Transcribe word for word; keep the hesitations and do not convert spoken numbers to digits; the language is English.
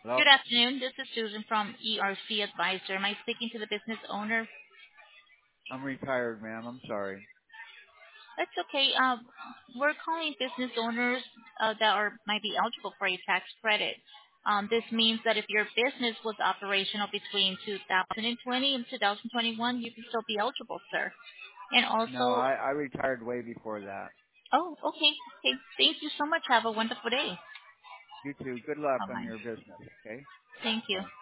Well, Good afternoon. This is Susan from E R C Advisor. Am I speaking to the business owner? I'm retired, ma'am. I'm sorry. That's okay. Um, we're calling business owners uh, that are might be eligible for a tax credit. Um, this means that if your business was operational between two thousand twenty and two thousand twenty-one, you can still be eligible, sir. And No, also, I, I retired way before that. oh, okay. Okay. Thank you so much. Have a wonderful day. You too. Good luck on Bye-bye. your business, okay? Thank you. Bye.